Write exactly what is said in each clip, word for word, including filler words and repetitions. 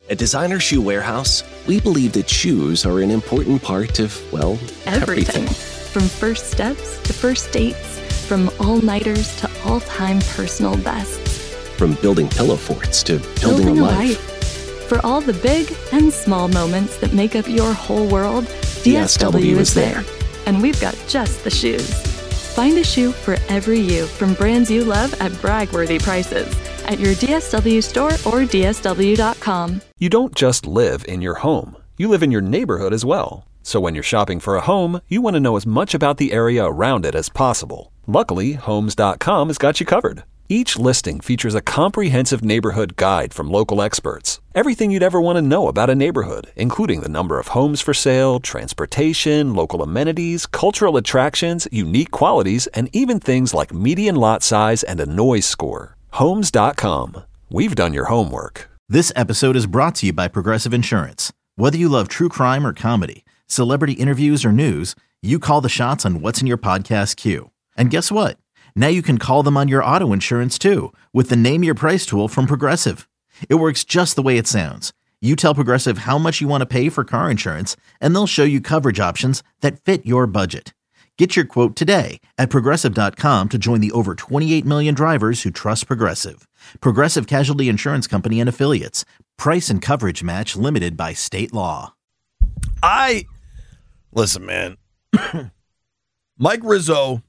At Designer Shoe Warehouse, we believe that shoes are an important part of, well, everything. everything. From first steps to first dates, from all-nighters to all-time personal bests. From building pillow forts to building, Building a a life. life. For all the big and small moments that make up your whole world, D S W is there. And we've got just the shoes. Find a shoe for every you from brands you love at brag-worthy prices at your D S W store or D S W dot com. You don't just live in your home. You live in your neighborhood as well. So when you're shopping for a home, you want to know as much about the area around it as possible. Luckily, Homes dot com has got you covered. Each listing features a comprehensive neighborhood guide from local experts. Everything you'd ever want to know about a neighborhood, including the number of homes for sale, transportation, local amenities, cultural attractions, unique qualities, and even things like median lot size and a noise score. Homes dot com. We've done your homework. This episode is brought to you by Progressive Insurance. Whether you love true crime or comedy, celebrity interviews or news, you call the shots on what's in your podcast queue. And guess what? Now you can call them on your auto insurance too with the Name Your Price tool from Progressive. It works just the way it sounds. You tell Progressive how much you want to pay for car insurance, and they'll show you coverage options that fit your budget. Get your quote today at Progressive dot com to join the over twenty-eight million drivers who trust Progressive. Progressive Casualty Insurance Company and Affiliates. Price and coverage match limited by state law. I, listen, man, Mike Rizzo,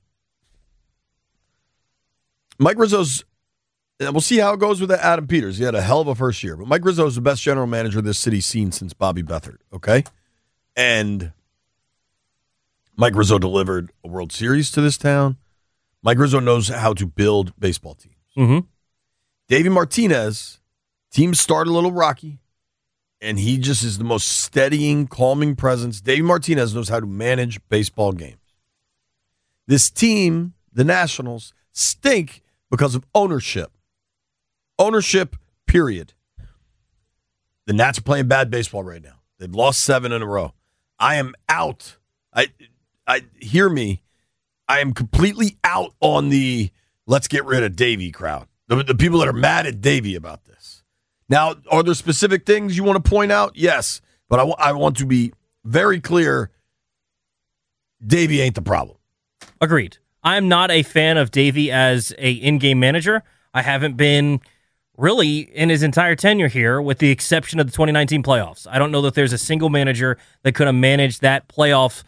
Mike Rizzo's, and we'll see how it goes with Adam Peters. He had a hell of a first year, but Mike Rizzo is the best general manager this city's seen since Bobby Beathard, okay? And Mike Rizzo delivered a World Series to this town. Mike Rizzo knows how to build baseball teams. Mm-hmm. Davey Martinez, team started a little rocky, and he just is the most steadying, calming presence. Davey Martinez knows how to manage baseball games. This team, the Nationals, stink because of ownership. Ownership, period. The Nats are playing bad baseball right now. They've lost seven in a row. I am out. I, I hear me. I am completely out on the let's get rid of Davey crowd. The, the people that are mad at Davey about this. Now, are there specific things you want to point out? Yes, but I, w- I want to be very clear. Davey ain't the problem. Agreed. I'm not a fan of Davey as a in-game manager. I haven't been really in his entire tenure here, with the exception of the twenty nineteen playoffs. I don't know that there's a single manager that could have managed that playoff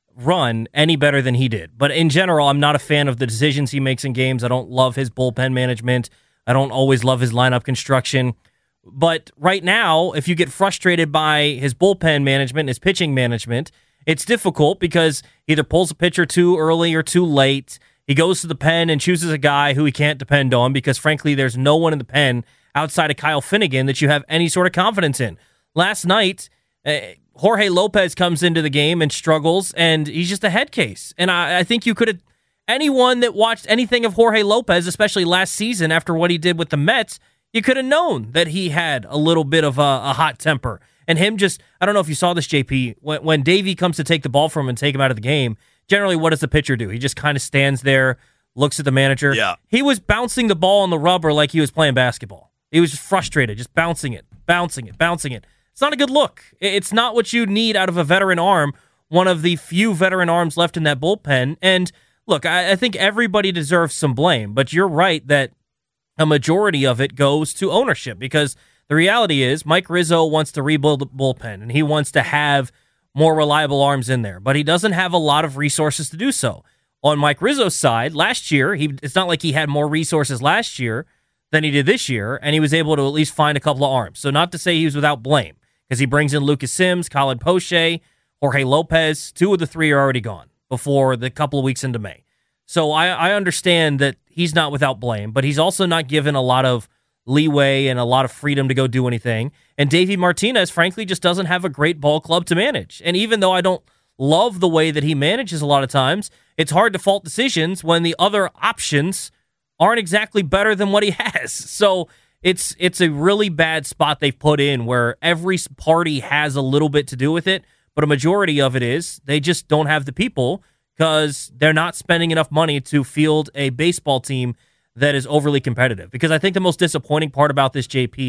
run any better than he did. But in general, I'm not a fan of the decisions he makes in games. I don't love his bullpen management. I don't always love his lineup construction. But right now, if you get frustrated by his bullpen management, his pitching management, it's difficult because he either pulls a pitcher too early or too late. He goes to the pen and chooses a guy who he can't depend on because, frankly, there's no one in the pen outside of Kyle Finnegan that you have any sort of confidence in. Last night, uh, Jorge Lopez comes into the game and struggles, and he's just a head case. And I, I think you could have, anyone that watched anything of Jorge Lopez, especially last season after what he did with the Mets, you could have known that he had a little bit of a, a hot temper. And him just, I don't know if you saw this, J P, when, when Davey comes to take the ball from him and take him out of the game, generally what does the pitcher do? He just kind of stands there, looks at the manager. Yeah. He was bouncing the ball on the rubber like he was playing basketball. He was just frustrated, just bouncing it, bouncing it, bouncing it. It's not a good look. It's not what you need out of a veteran arm, one of the few veteran arms left in that bullpen. And look, I, I think everybody deserves some blame, but you're right that a majority of it goes to ownership, because the reality is Mike Rizzo wants to rebuild the bullpen, and he wants to have more reliable arms in there, but he doesn't have a lot of resources to do so. On Mike Rizzo's side, last year, he it's not like he had more resources last year than he did this year, and he was able to at least find a couple of arms. So not to say he was without blame, because he brings in Lucas Sims, Colin Poche, Jorge Lopez. Two of the three are already gone before the couple of weeks into May. So I, I understand that he's not without blame, but he's also not given a lot of leeway and a lot of freedom to go do anything. And Davey Martinez, frankly, just doesn't have a great ball club to manage. And even though I don't love the way that he manages a lot of times, it's hard to fault decisions when the other options aren't exactly better than what he has. So it's it's a really bad spot they've put in where every party has a little bit to do with it, but a majority of it is they just don't have the people because they're not spending enough money to field a baseball team that is overly competitive. Because I think the most disappointing part about this, J P,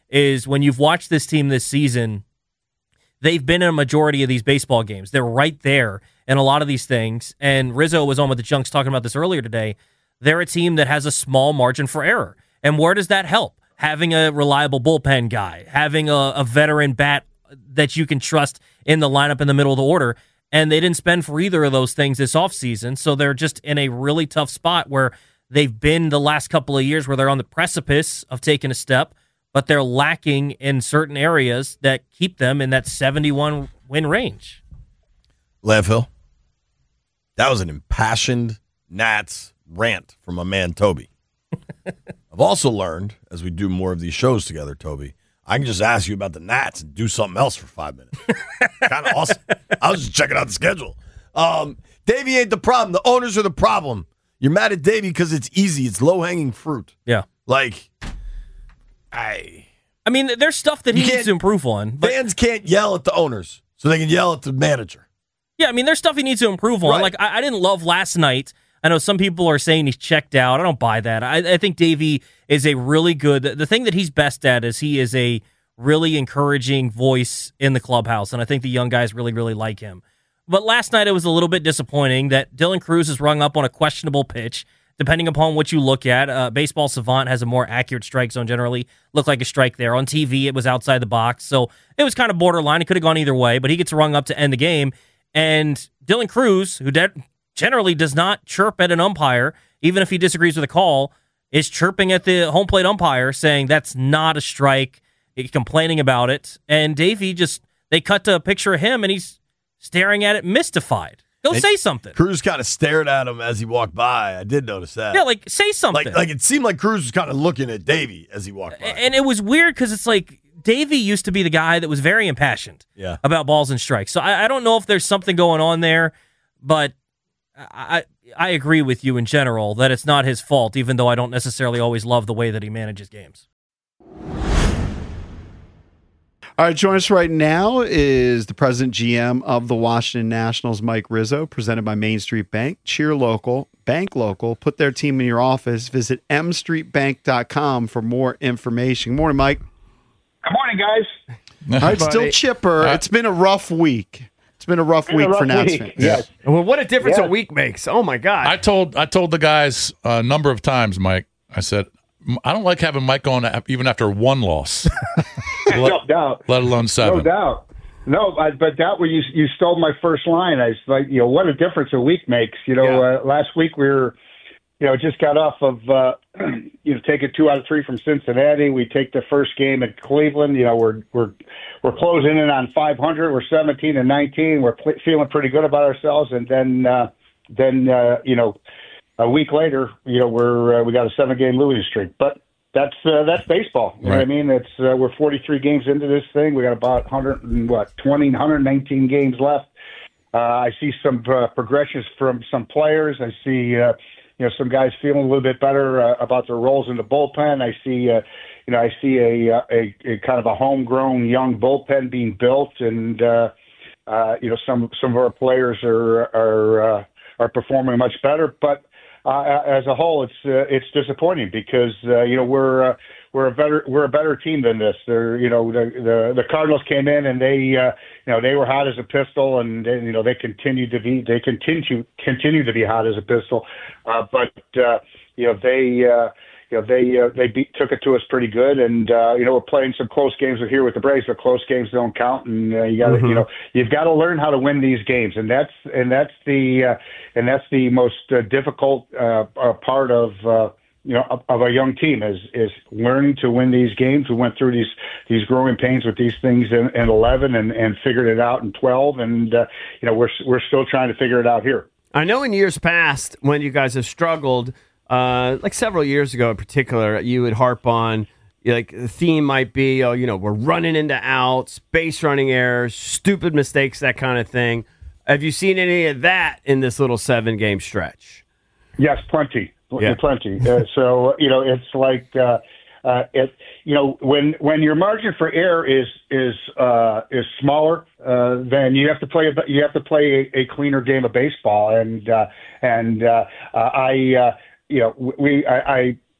is when you've watched this team this season, they've been in a majority of these baseball games. They're right there in a lot of these things. And Rizzo was on with the Junks talking about this earlier today. They're a team that has a small margin for error. And where does that help? Having a reliable bullpen guy, having a, a veteran bat that you can trust in the lineup in the middle of the order. And they didn't spend for either of those things this offseason. So they're just in a really tough spot where they've been the last couple of years where they're on the precipice of taking a step, but they're lacking in certain areas that keep them in that seventy-one win range. Lev Hill, that was an impassioned Nats rant from my man Toby. I've also learned, as we do more of these shows together, Toby, I can just ask you about the Nats and do something else for five minutes. Kind of awesome. I was just checking out the schedule. Um, Davey ain't the problem. The owners are the problem. You're mad at Davey because it's easy. It's low-hanging fruit. Yeah. Like, I... I mean, there's stuff that he needs to improve on. But fans can't yell at the owners, so they can yell at the manager. Yeah, I mean, there's stuff he needs to improve on. Right. Like, I, I didn't love last night. I know some people are saying he's checked out. I don't buy that. I, I think Davey is a really good... The thing that he's best at is he is a really encouraging voice in the clubhouse, and I think the young guys really, really like him. But last night it was a little bit disappointing that Dylan Cruz is rung up on a questionable pitch. Depending upon what you look at, uh, Baseball Savant has a more accurate strike zone generally. Looked like a strike there. On T V, it was outside the box, so it was kind of borderline. It could have gone either way, but he gets rung up to end the game. And Dylan Cruz, who de- generally does not chirp at an umpire, even if he disagrees with a call, is chirping at the home plate umpire, saying that's not a strike, complaining about it. And Davey just, they cut to a picture of him, and he's staring at it mystified. Go and say something. Cruz kind of stared at him as he walked by. I did notice that. Yeah, like, say something. Like, like it seemed like Cruz was kind of looking at Davey as he walked by. And it was weird because it's like Davey used to be the guy that was very impassioned yeah. about balls and strikes. So I, I don't know if there's something going on there, but I I agree with you in general that it's not his fault, even though I don't necessarily always love the way that he manages games. All right, joining us right now is the president G M of the Washington Nationals, Mike Rizzo, presented by Main Street Bank. Cheer local, bank local, put their team in your office. Visit m street bank dot com for more information. Good morning, Mike. Good morning, guys. All right, still chipper. It's been a rough week. It's been a rough been week a rough for Nats week. fans. Yes. Well, what a difference Yeah. a week makes. Oh, my God. I told I told the guys a number of times, Mike, I said, I don't like having Mike on even after one loss, No let, doubt. let alone seven. No doubt. No, I, but that was you. You stole my first line. I was like, you know, what a difference a week makes. You know, Yeah. uh, last week we were, you know, just got off of, uh, you know, taking two out of three from Cincinnati. We take the first game at Cleveland. You know, we're we're we're closing in on five hundred. We're seventeen and nineteen. We're pl- feeling pretty good about ourselves. And then, uh, then uh, you know, a week later, you know, we're uh, we got a seven game losing streak. But that's uh, that's baseball. You know what I mean? It's uh, we're forty-three games into this thing. We got about one hundred and what twenty, one hundred nineteen games left. Uh, I see some uh, progressions from some players. I see uh, you know some guys feeling a little bit better uh, about their roles in the bullpen. I see uh, you know I see a, a a kind of a homegrown young bullpen being built, and uh, uh, you know some some of our players are are uh, are performing much better, but. Uh, as a whole, it's uh, it's disappointing because uh, you know we're uh, we're a better we're a better team than this. They're, you know the, the the Cardinals came in and they uh, you know they were hot as a pistol, and, and you know they continued to be they continue continue to be hot as a pistol, uh, but uh, you know they uh, you know they uh, they beat, took it to us pretty good, and uh, you know we're playing some close games here with the Braves, but close games don't count, and uh, you got to mm-hmm. you know you've got to learn how to win these games, and that's and that's the uh, and that's the most uh, difficult uh, uh, part of uh, you know of, of a young team is is learning to win these games. We went through these these growing pains with these things in, in eleven and, and figured it out in twelve, and uh, you know we're we're still trying to figure it out here. I know in years past when you guys have struggled. Uh, like several years ago in particular, you would harp on, like, the theme might be, oh, you know, we're running into outs, base running errors, stupid mistakes, that kind of thing. Have you seen any of that in this little seven-game stretch? Yes, plenty. Yeah. Plenty. Uh, so, you know, it's like, uh, uh, it, you know, when when your margin for error is is uh, is smaller, uh, then you have to play a, you have to play a, a cleaner game of baseball. And uh, and uh, uh, I. Uh, You know, we I, I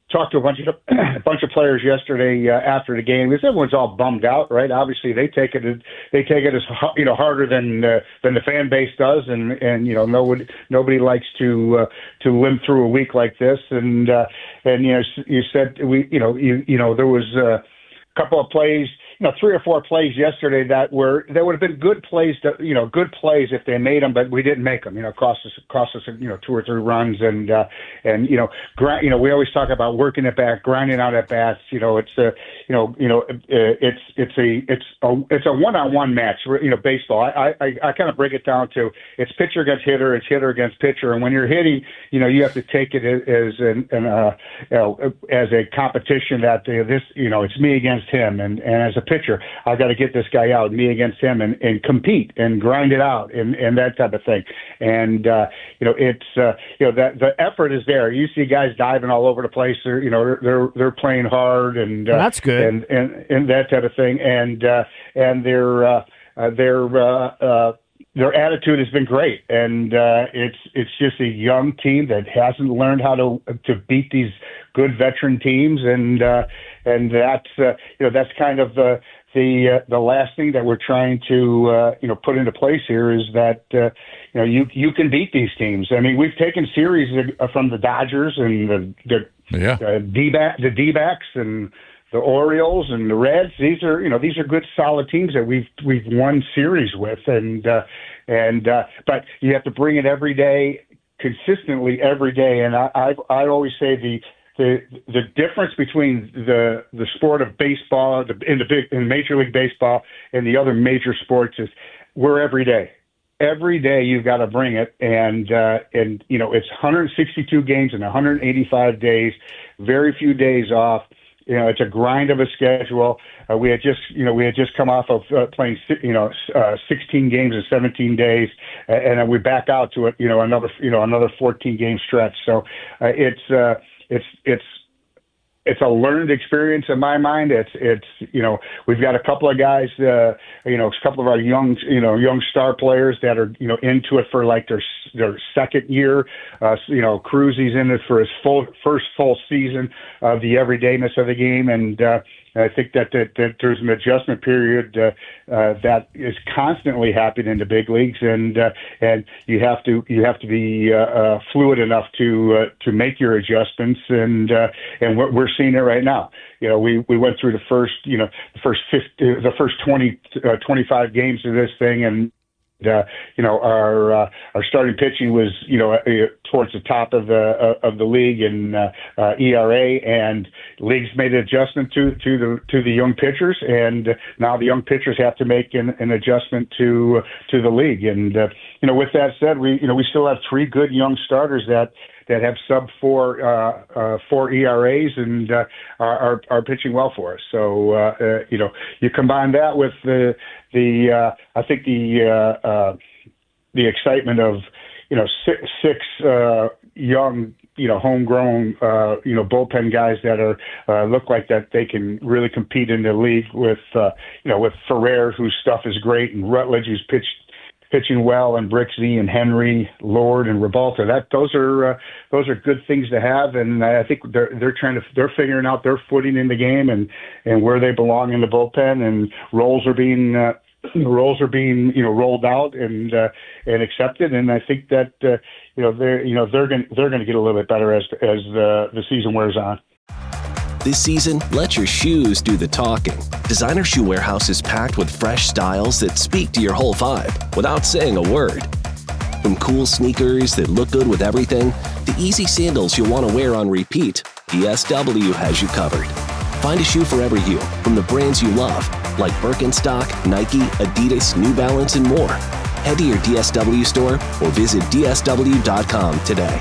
talked to a bunch of a bunch of players yesterday uh, after the game. Because everyone's all bummed out, right? Obviously, they take it they take it as you know harder than uh, than the fan base does, and and you know nobody nobody likes to uh, to limp through a week like this. And uh, and you know you said we you know you you know there was uh, a couple of plays. You know, three or four plays yesterday that were that would have been good plays, to, you know, good plays if they made them, but we didn't make them. You know, cost us cost us you know two or three runs, and uh, and you know, grind, you know, we always talk about working it back, grinding out at bats. You know, it's a you know you know it's it's a it's a it's a one on one match. You know, baseball. I I, I kind of break it down to it's pitcher against hitter, it's hitter against pitcher, and when you're hitting, you know, you have to take it as an, an uh, you know, as a competition that uh, this you know it's me against him, and and as a pitcher, I got to get this guy out, me against him, and, and compete and grind it out and, and that type of thing. And uh, you know, it's uh, you know that the effort is there. You see guys diving all over the place. They're you know they're they're, they're playing hard, and uh, well, that's good, and, and and that type of thing. And uh, and their uh, uh, their uh, uh, their attitude has been great. And uh, it's it's just a young team that hasn't learned how to to beat these good veteran teams, and uh, and that's uh, you know that's kind of the the uh, the last thing that we're trying to uh, you know put into place here is that uh, you know you you can beat these teams. I mean, we've taken series from the Dodgers and the the yeah. uh, D-back, the D-backs and the Orioles and the Reds. These are you know these are good solid teams that we've we've won series with, and uh, and uh, but you have to bring it every day, consistently every day. And I I, I always say the The the difference between the the sport of baseball in the big in Major League Baseball and the other major sports is we're every day. Every day you've got to bring it, and uh, and you know it's one hundred sixty-two games in one hundred eighty-five days, very few days off. You know it's a grind of a schedule. Uh, we had just you know we had just come off of uh, playing you know uh, sixteen games in seventeen days, uh, and then we back out to it you know another you know another fourteen game stretch. So uh, it's. Uh, It's it's it's a learned experience in my mind. It's it's you know we've got a couple of guys, uh, you know, a couple of our young you know young star players that are you know into it for like their their second year. Uh, you know, Cruz, he's in it for his full first full season of the everydayness of the game, and uh, I think that, that that there's an adjustment period uh, uh, that is constantly happening in the big leagues, and uh, and you have to you have to be uh, uh, fluid enough to uh, to make your adjustments, and uh, and we're, we're seeing it right now. You know, we, we went through the first you know the first fifty, the first twenty, uh, twenty-five games of this thing, and Uh, you know, our uh, our starting pitching was, you know, uh, towards the top of the uh, of the league in uh, uh, E R A, and leagues made an adjustment to to the to the young pitchers, and now the young pitchers have to make an, an adjustment to uh, to the league. And uh, you know, with that said, we you know we still have three good young starters that. that have sub four uh, uh, four E R As and uh, are, are are pitching well for us. So uh, uh, you know, you combine that with the the uh, I think the uh, uh, the excitement of you know six, six uh, young you know homegrown uh, you know bullpen guys that are uh, look like that they can really compete in the league with uh, you know with Ferrer, whose stuff is great, and Rutledge, who's pitched. pitching well, and Brixey and Henry, Lord and Rebalta. That those are uh, those are good things to have, and I think they're they're trying to they're figuring out their footing in the game and, and where they belong in the bullpen, and roles are being uh, roles are being you know rolled out and uh, and accepted, and I think that uh, you know they're you know they're going they're going to get a little bit better as as the the season wears on. This season, let your shoes do the talking. Designer Shoe Warehouse is packed with fresh styles that speak to your whole vibe without saying a word. From cool sneakers that look good with everything, to easy sandals you'll want to wear on repeat, D S W has you covered. Find a shoe for every you from the brands you love, like Birkenstock, Nike, Adidas, New Balance, and more. Head to your D S W store or visit D S W dot com today.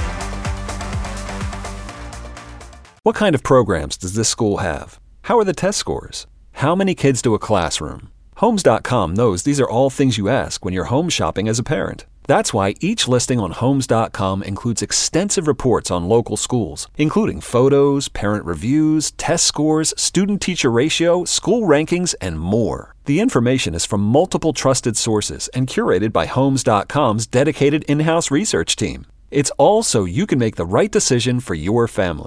What kind of programs does this school have? How are the test scores? How many kids to a classroom? Homes dot com knows these are all things you ask when you're home shopping as a parent. That's why each listing on Homes dot com includes extensive reports on local schools, including photos, parent reviews, test scores, student-teacher ratio, school rankings, and more. The information is from multiple trusted sources and curated by Homes dot com's dedicated in-house research team. It's all so you can make the right decision for your family.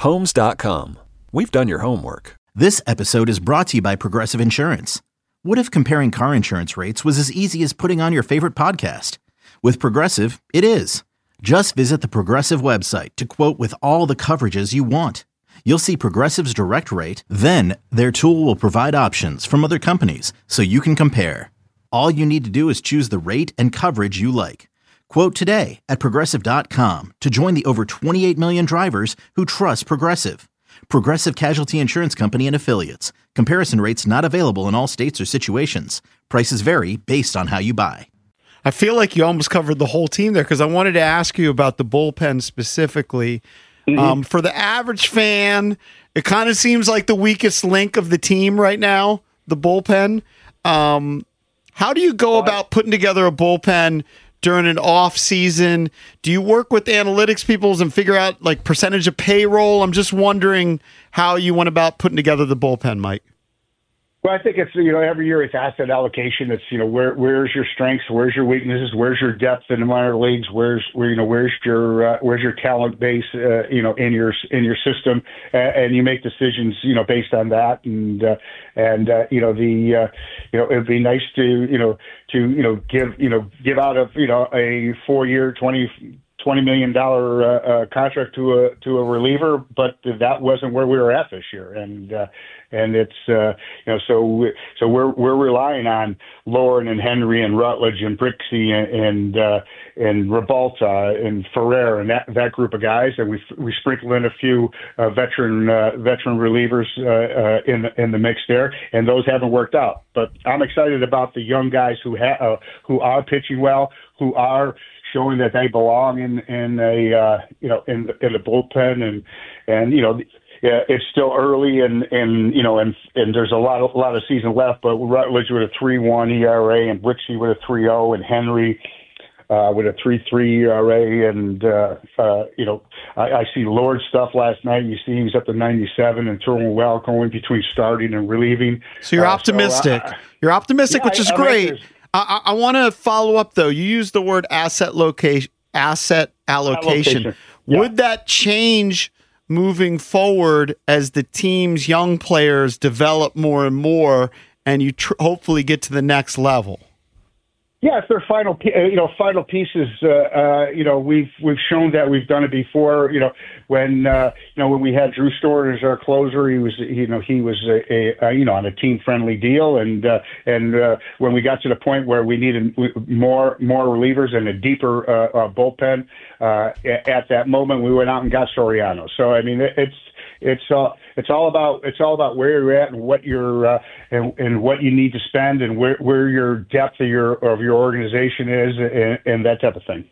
Homes dot com. We've done your homework. This episode is brought to you by Progressive Insurance. What if comparing car insurance rates was as easy as putting on your favorite podcast? With Progressive, it is. Just visit the Progressive website to quote with all the coverages you want. You'll see Progressive's direct rate, then their tool will provide options from other companies so you can compare. All you need to do is choose the rate and coverage you like. Quote today at Progressive dot com to join the over twenty-eight million drivers who trust Progressive. Progressive Casualty Insurance Company and Affiliates. Comparison rates not available in all states or situations. Prices vary based on how you buy. I feel like you almost covered the whole team there because I wanted to ask you about the bullpen specifically. Mm-hmm. Um, for the average fan, it kind of seems like the weakest link of the team right now, the bullpen. Um, how do you go about putting together a bullpen during an off season? Do you work with analytics people and figure out like percentage of payroll? I'm just wondering how you went about putting together the bullpen, Mike. Well, I think it's, you know, every year it's asset allocation. It's, you know, where where's your strengths, where's your weaknesses, where's your depth in the minor leagues, where's where you know where's your uh, where's your talent base, uh, you know, in your in your system, uh, and you make decisions, you know, based on that. And uh, and uh, you know the uh, you know it'd be nice to you know to you know give you know give out of you know a four year twenty. twenty million dollars uh, uh, contract to a to a reliever, but that wasn't where we were at this year, and uh, and it's uh, you know so we, so we're we're relying on Lauren and Henry and Rutledge and Brixey and and, uh, and Rebalta and Ferrer and that, that group of guys, and we we sprinkle in a few uh, veteran uh, veteran relievers uh, uh, in the, in the mix there, and those haven't worked out. But I'm excited about the young guys who ha- uh, who are pitching well, who are showing that they belong in in a uh, you know in in the bullpen, and and you know yeah, it's still early, and and you know and and there's a lot of a lot of season left. But Rutledge with a three one E R A, and Brixey with a three oh, and Henry uh, with a three three E R A, and uh, uh, you know I, I see Lord's stuff last night. You see he was up to ninety-seven and throwing well, going between starting and relieving. So you're uh, optimistic. So, uh, you're optimistic, yeah, which is I, I great. mean, I, I want to follow up though. You used the word asset location, asset allocation. allocation. Yeah. Would that change moving forward as the team's young players develop more and more, and you tr- hopefully get to the next level? Yeah, if they're final, you know, final pieces. Uh, uh, you know, we've we've shown that we've done it before. You know, when uh, you know when we had Drew Stewart as our closer, he was you know he was a, a, a you know on a team friendly deal, and uh, and uh, when we got to the point where we needed more more relievers and a deeper uh, uh, bullpen, uh, at that moment we went out and got Soriano. So I mean, it's. It's all it's all about it's all about where you're at and what you're uh, and, and what you need to spend and where, where your depth of your of your organization is and, and that type of thing.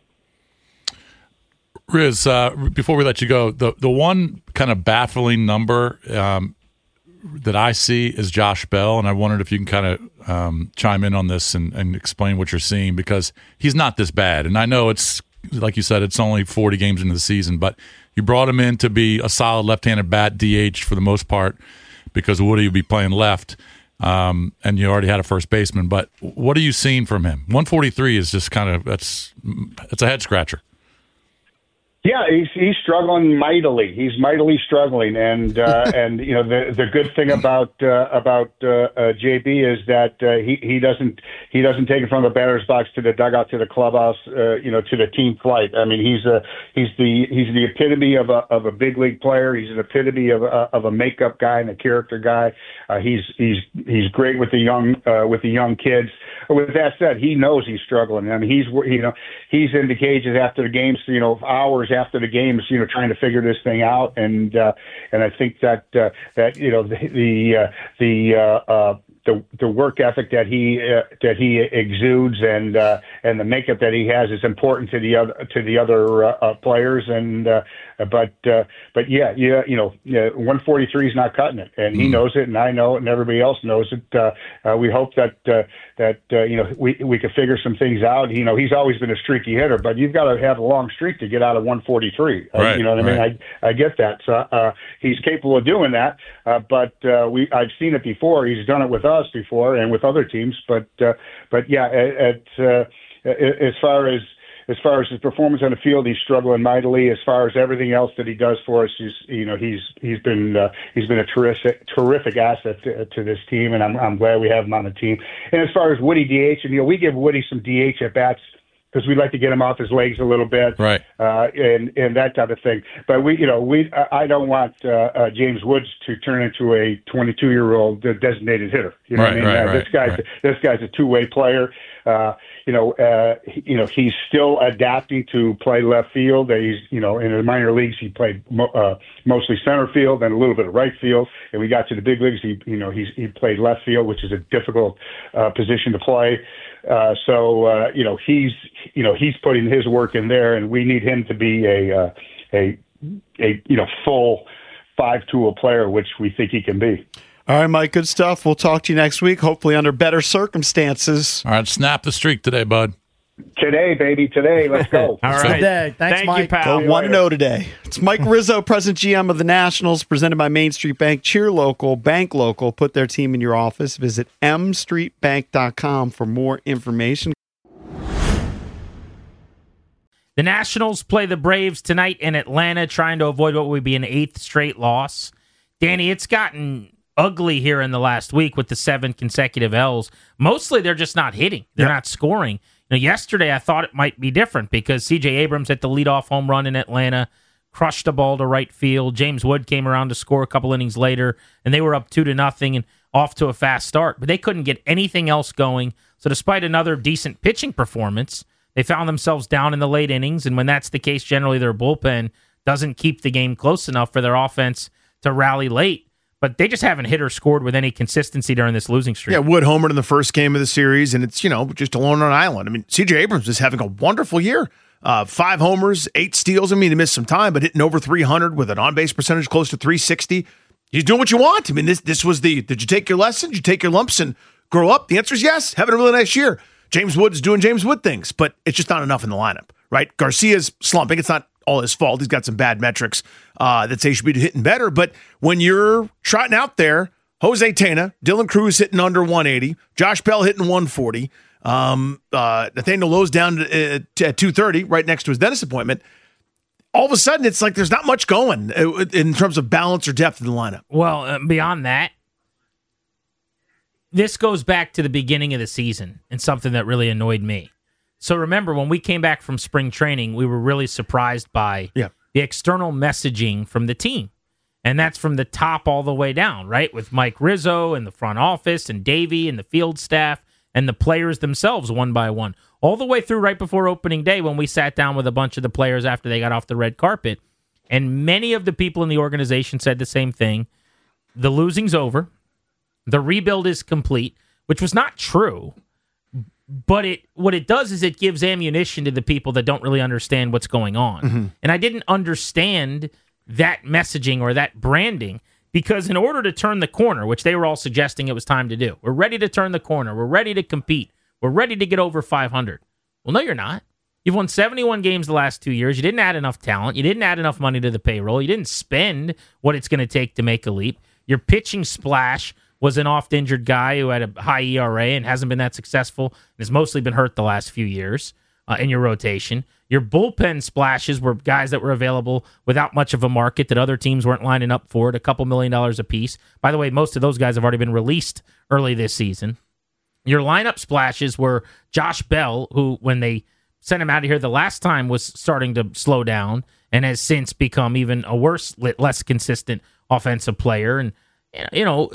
Riz, uh, before we let you go, the the one kind of baffling number um, that I see is Josh Bell, and I wondered if you can kind of um, chime in on this and, and explain what you're seeing, because he's not this bad, and I know it's like you said, it's only forty games into the season, but you brought him in to be a solid left-handed bat, D H for the most part, because Woody would be playing left, um, and you already had a first baseman. But what are you seeing from him? one forty-three is just kind of that's it's a head scratcher. Yeah, he's he's struggling mightily. He's mightily struggling, and uh, and you know the the good thing about uh, about uh, uh, J B is that uh, he he doesn't he doesn't take it from the batter's box to the dugout to the clubhouse, uh, you know, to the team flight. I mean, he's a he's the he's the epitome of a of a big league player. He's an epitome of a, of a makeup guy and a character guy. Uh, he's he's he's great with the young uh, with the young kids. With that said, he knows he's struggling. I mean, he's you know he's in the cages after the games, you know, hours after the games, you know, trying to figure this thing out, and uh, and I think that uh, that you know the the uh, the uh, uh, the the work ethic that he uh, that he exudes and uh, and the makeup that he has is important to the other to the other uh, uh, players, and uh, but uh, but yeah yeah you know yeah, one forty-three is not cutting it, and he mm. knows it, and I know it, and everybody else knows it. Uh, uh, we hope that uh, that uh, you know we we can figure some things out. You know, he's always been a streaky hitter, but you've got to have a long streak to get out of one forty-three. Right, uh, you know what I right. mean? I I get that. So uh, he's capable of doing that, uh, but uh, we I've seen it before. He's done it with us before and with other teams. But uh, but yeah, at, at uh, as far as as far as his performance on the field, he's struggling mightily. As far as everything else that he does for us, he's you know he's he's been uh, he's been a terrific terrific asset to, to this team, and I'm I'm glad we have him on the team. And as far as Woody D H, and you know we give Woody some D H at bats because we'd like to get him off his legs a little bit, right? Uh, and and that type of thing. But we, you know, we I don't want uh, uh, James Woods to turn into a twenty-two-year-old designated hitter. You know right, what I mean? right, uh, right, this guy's right. this guy's a two-way player. Uh, you know, uh, he, you know, he's still adapting to play left field. He's, you know, in the minor leagues, he played mo- uh, mostly center field and a little bit of right field. And we got to the big leagues, he, you know, he's, he played left field, which is a difficult uh, position to play. Uh, so, uh, you know, he's, you know, he's putting his work in there, and we need him to be a, uh, a, a, you know, full five-tool player, which we think he can be. All right, Mike, good stuff. We'll talk to you next week, hopefully under better circumstances. All right, snap the streak today, bud. Today, baby, today. Let's go. All right. Today. Thanks, Thank Mike. you, pal. Go one and oh today. It's Mike Rizzo, President G M of the Nationals, presented by Main Street Bank. Cheer local, bank local. Put their team in your office. Visit m street bank dot com for more information. The Nationals play the Braves tonight in Atlanta, trying to avoid what would be an eighth straight loss. Danny, it's gotten ugly here in the last week with the seven consecutive L's. Mostly they're just not hitting. They're yep. not scoring. You know, yesterday I thought it might be different because C J Abrams hit the leadoff home run in Atlanta, crushed the ball to right field. James Wood came around to score a couple innings later, and they were up two to nothing and off to a fast start. But they couldn't get anything else going. So despite another decent pitching performance, they found themselves down in the late innings, and when that's the case, generally their bullpen doesn't keep the game close enough for their offense to rally late. But they just haven't hit or scored with any consistency during this losing streak. Yeah, Wood homered in the first game of the series, and it's, you know, just alone on an island. I mean, C J Abrams is having a wonderful year. Uh, five homers, eight steals. I mean, he missed some time, but hitting over three hundred with an on-base percentage close to three sixty. He's doing what you want. I mean, this this was the, did you take your lessons? Did you take your lumps and grow up? The answer is yes. Having a really nice year. James Wood's doing James Wood things, but it's just not enough in the lineup, right? Garcia's slumping. It's not all his fault. He's got some bad metrics uh, that say he should be hitting better. But when you're trotting out there, Jose Tena, Dylan Cruz hitting under one eighty, Josh Bell hitting one forty, um, uh, Nathaniel Lowe's down to, uh, to, at two thirty, right next to his dentist appointment, all of a sudden it's like there's not much going in terms of balance or depth in the lineup. Well, uh, beyond that, this goes back to the beginning of the season and something that really annoyed me. So remember, when we came back from spring training, we were really surprised by yeah. the external messaging from the team. And that's from the top all the way down, right? With Mike Rizzo and the front office and Davey and the field staff and the players themselves one by one. All the way through right before opening day when we sat down with a bunch of the players after they got off the red carpet. And many of the people in the organization said the same thing. The losing's over. The rebuild is complete, which was not true. But it what it does is it gives ammunition to the people that don't really understand what's going on. Mm-hmm. And I didn't understand that messaging or that branding because in order to turn the corner, which they were all suggesting it was time to do, we're ready to turn the corner. We're ready to compete. We're ready to get over five hundred. Well, no, you're not. You've won seventy-one games the last two years. You didn't add enough talent. You didn't add enough money to the payroll. You didn't spend what it's going to take to make a leap. Your pitching splash was an oft-injured guy who had a high E R A and hasn't been that successful and has mostly been hurt the last few years uh, in your rotation. Your bullpen splashes were guys that were available without much of a market that other teams weren't lining up for it, a couple million dollars apiece. By the way, most of those guys have already been released early this season. Your lineup splashes were Josh Bell, who, when they sent him out of here the last time, was starting to slow down and has since become even a worse, less consistent offensive player. And, you know,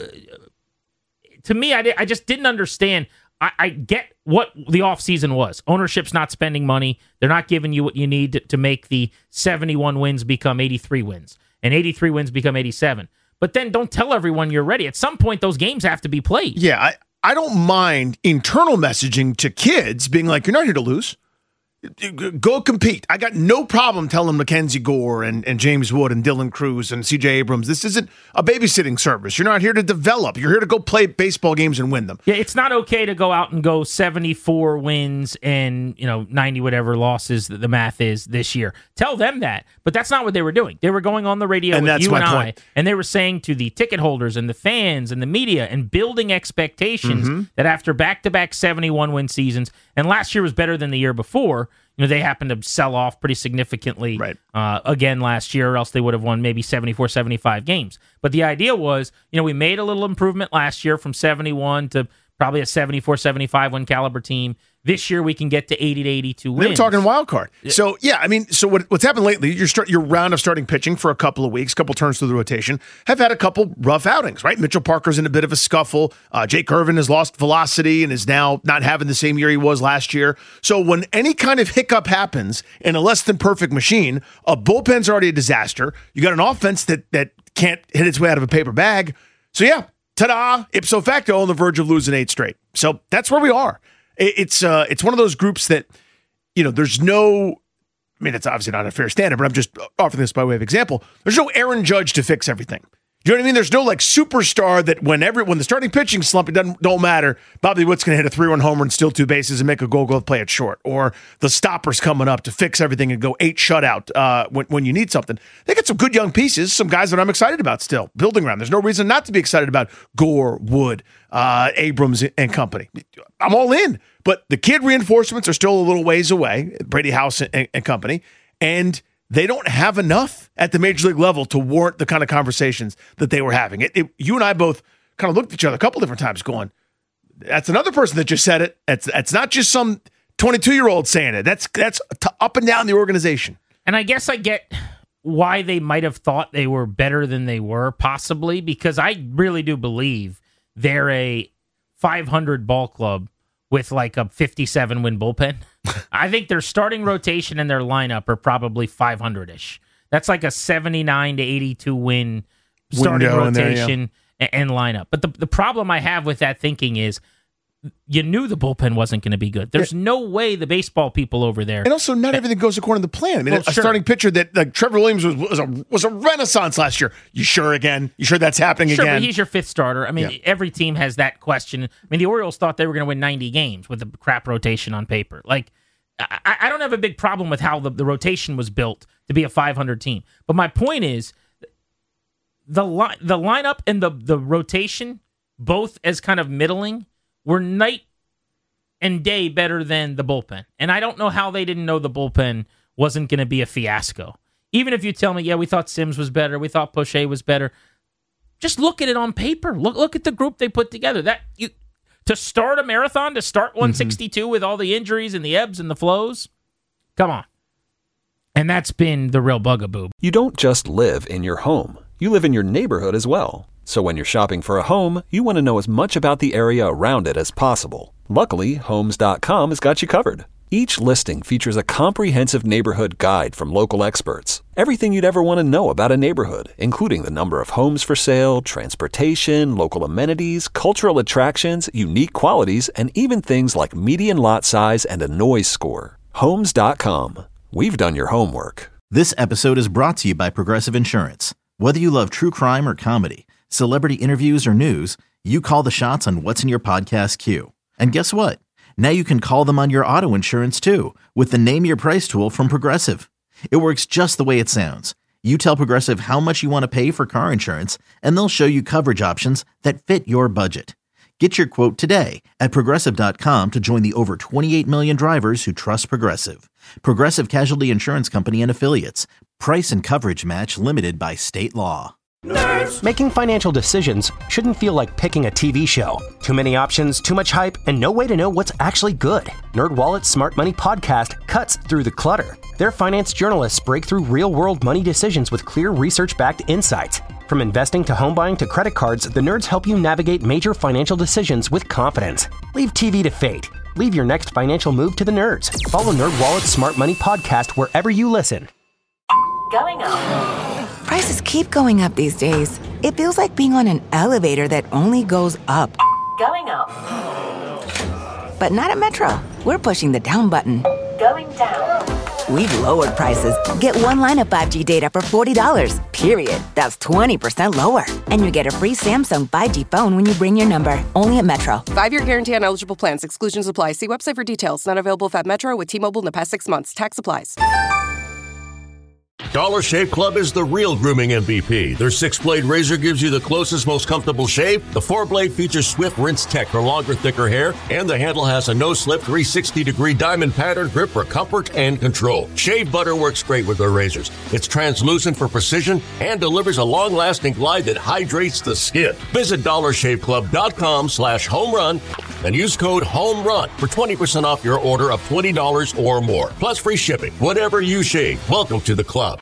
to me, I, I just didn't understand. I, I get what the offseason was. Ownership's not spending money. They're not giving you what you need to, to make the seventy-one wins become eighty-three wins and eighty-three wins become eighty-seven. But then don't tell everyone you're ready. At some point, those games have to be played. Yeah, I, I don't mind internal messaging to kids being like, you're not here to lose. Go compete. I got no problem telling Mackenzie Gore and, and James Wood and Dylan Cruz and C J Abrams, this isn't a babysitting service. You're not here to develop. You're here to go play baseball games and win them. Yeah, it's not okay to go out and go seventy-four wins and, you know, ninety whatever losses that the math is this year. Tell them that. But that's not what they were doing. They were going on the radio and with that's you my and point. I, and they were saying to the ticket holders and the fans and the media and building expectations mm-hmm. that after back-to-back seventy-one win seasons, and last year was better than the year before, you know, they happened to sell off pretty significantly right. uh, again last year, or else they would have won maybe seventy-four, seventy-five games. But the idea was, you know, we made a little improvement last year from seventy-one to probably a seventy-four, seventy-five win caliber team. This year we can get to eighty to eighty-two wins. They were talking wild card. So, yeah, I mean, so what, what's happened lately, your, start, your round of starting pitching for a couple of weeks, couple turns through the rotation, have had a couple rough outings, right? Mitchell Parker's in a bit of a scuffle. Uh, Jake Irvin has lost velocity and is now not having the same year he was last year. So when any kind of hiccup happens in a less than perfect machine, a bullpen's already a disaster. You got an offense that that can't hit its way out of a paper bag. So, yeah, ta-da, ipso facto on the verge of losing eight straight. So that's where we are. It's uh, it's one of those groups that, you know, there's no, I mean, it's obviously not a fair standard, but I'm just offering this by way of example. There's no Aaron Judge to fix everything. You know what I mean? There's no like superstar that when every when the starting pitching slump, it doesn't don't matter. Bobby Witt's going to hit a three-run homer and steal two bases and make a goal glove play it short, or the stopper's coming up to fix everything and go eight shutout uh, when when you need something. They got some good young pieces, some guys that I'm excited about still building around. There's no reason not to be excited about Gore, Wood, uh, Abrams, and company. I'm all in, but the kid reinforcements are still a little ways away. Brady House and, and company, and they don't have enough at the major league level to warrant the kind of conversations that they were having. It, it, you and I both kind of looked at each other a couple different times going, that's another person that just said it. It's, it's not just some twenty-two-year-old saying it. That's, that's t- up and down the organization. And I guess I get why they might have thought they were better than they were, possibly, because I really do believe they're a five hundred ball club with like a fifty-seven win bullpen. I think their starting rotation and their lineup are probably five hundred-ish. That's like a seventy-nine to eighty-two win starting Window rotation there, yeah. and lineup. But the, the problem I have with that thinking is you knew the bullpen wasn't going to be good. There's yeah. no way the baseball people over there. And also, not everything goes according to plan. I mean, well, a sure. starting pitcher that like Trevor Williams was, was a was a renaissance last year. You sure again? You sure that's happening sure, again? But he's your fifth starter. I mean, yeah. every team has that question. I mean, the Orioles thought they were going to win ninety games with a crap rotation on paper. Like, I, I don't have a big problem with how the, the rotation was built to be a five hundred team. But my point is, the li- the lineup and the the rotation, both as kind of middling, were night and day better than the bullpen. And I don't know how they didn't know the bullpen wasn't going to be a fiasco. Even if you tell me, yeah, we thought Sims was better, we thought Poche was better, just look at it on paper. Look look at the group they put together. That you to start a marathon, to start one sixty-two mm-hmm. with all the injuries and the ebbs and the flows, come on. And that's been the real bugaboo. You don't just live in your home. You live in your neighborhood as well. So when you're shopping for a home, you want to know as much about the area around it as possible. Luckily, Homes dot com has got you covered. Each listing features a comprehensive neighborhood guide from local experts. Everything you'd ever want to know about a neighborhood, including the number of homes for sale, transportation, local amenities, cultural attractions, unique qualities, and even things like median lot size and a noise score. Homes dot com. We've done your homework. This episode is brought to you by Progressive Insurance. Whether you love true crime or comedy, celebrity interviews or news, you call the shots on what's in your podcast queue. And guess what? Now you can call them on your auto insurance too with the Name Your Price tool from Progressive. It works just the way it sounds. You tell Progressive how much you want to pay for car insurance, and they'll show you coverage options that fit your budget. Get your quote today at Progressive dot com to join the over twenty-eight million drivers who trust Progressive. Progressive Casualty Insurance Company and Affiliates. Price and coverage match limited by state law. Nerds. Making financial decisions shouldn't feel like picking a T V show. Too many options, too much hype, and no way to know what's actually good. NerdWallet's Smart Money Podcast cuts through the clutter. Their finance journalists break through real-world money decisions with clear research-backed insights. From investing to home buying to credit cards, the nerds help you navigate major financial decisions with confidence. Leave T V to fate. Leave your next financial move to the nerds. Follow NerdWallet's Smart Money Podcast wherever you listen. Going up. Prices keep going up these days. It feels like being on an elevator that only goes up. Going up. But not at Metro. We're pushing the down button. Going down. We've lowered prices. Get one line of five G data for forty dollars, period. That's twenty percent lower. And you get a free Samsung five G phone when you bring your number. Only at Metro. Five-year guarantee on eligible plans. Exclusions apply. See website for details. Not available if at Metro with T-Mobile in the past six months. Tax applies. Dollar Shave Club is the real grooming M V P. Their six-blade razor gives you the closest, most comfortable shave. The four-blade features Swift Rinse Tech for longer, thicker hair, and the handle has a no-slip three hundred sixty degree diamond pattern grip for comfort and control. Shave butter works great with their razors. It's translucent for precision and delivers a long-lasting glide that hydrates the skin. Visit dollar shave club dot com slash home run and use code HOMERUN for twenty percent off your order of twenty dollars or more. Plus free shipping. Whatever you shave, welcome to the club.